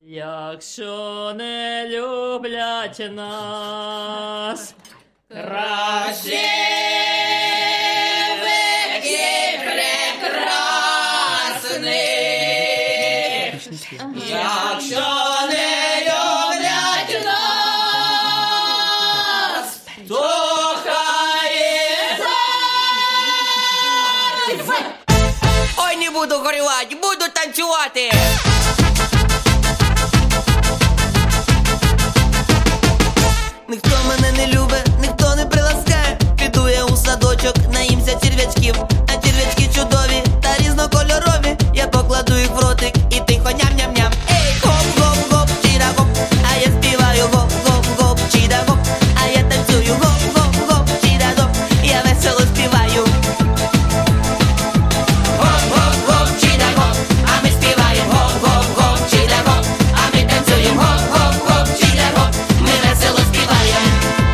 Якщо не люблять нас, краще веки прекрасний. Якщо не люблять нас, то хай Ой, не буду горювати, буду танцювати. Ніхто мене не любить, ніхто не приласкає. Піду я у садочок, наїмся черв'ячків. А черв'ячки чудові та різнокольорові. Я покладу їх в ротик і тихо ням-ням-ням. Ей, гоп-гоп-гоп, чіда-гоп. А я співаю гоп-гоп-гоп, чіда-гоп. А я танцюю гоп-гоп-гоп, чіда-гоп. Я весело співаю. Гоп-гоп-гоп, чіда-гоп. А ми співаємо гоп-гоп-гоп, чіда-гоп. А ми танцюємо гоп-гоп-гоп, чіда-гоп. Ми весело співаємо.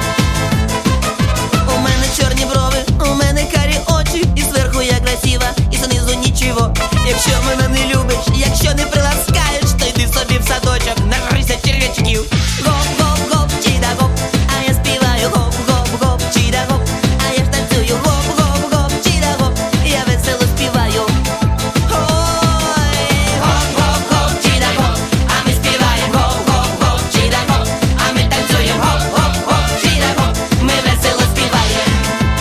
У мене чорні брови, у мене карі очі. І зверху я красива, і знизу нічого. Якщо мене не любиш, якщо не приласкаєш, то йди собі в садочок, нагрися черв'ячків. Гоп-гоп-гоп, чіда-гоп. А я співаю гоп-гоп-гоп, чіда-гоп. А я ж танцюю гоп-гоп-гоп, чіда-гоп. Я весело співаю. Ой, гоп-гоп-гоп, чіда-гоп. А ми співаємо гоп-гоп-гоп, чіда-гоп. А ми танцюємо гоп-гоп-гоп, чіда-гоп. Ми весело співаємо.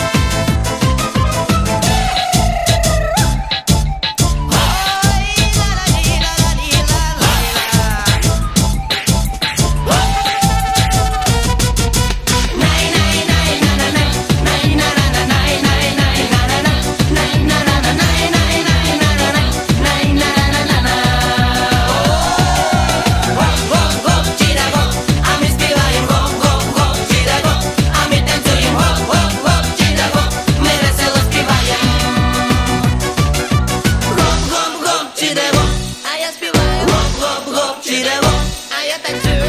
Гоп-гоп-гоп, чіда-гоп. А ми співаємо гоп-гоп-гоп, чіда-гоп. А ми танцюємо гоп-гоп-гоп, чіда-гоп. Ми весело співаємо. Гоп-гоп-гоп, чіда-гоп. А я співаю гоп-гоп-гоп, чіда-гоп. А я танцюю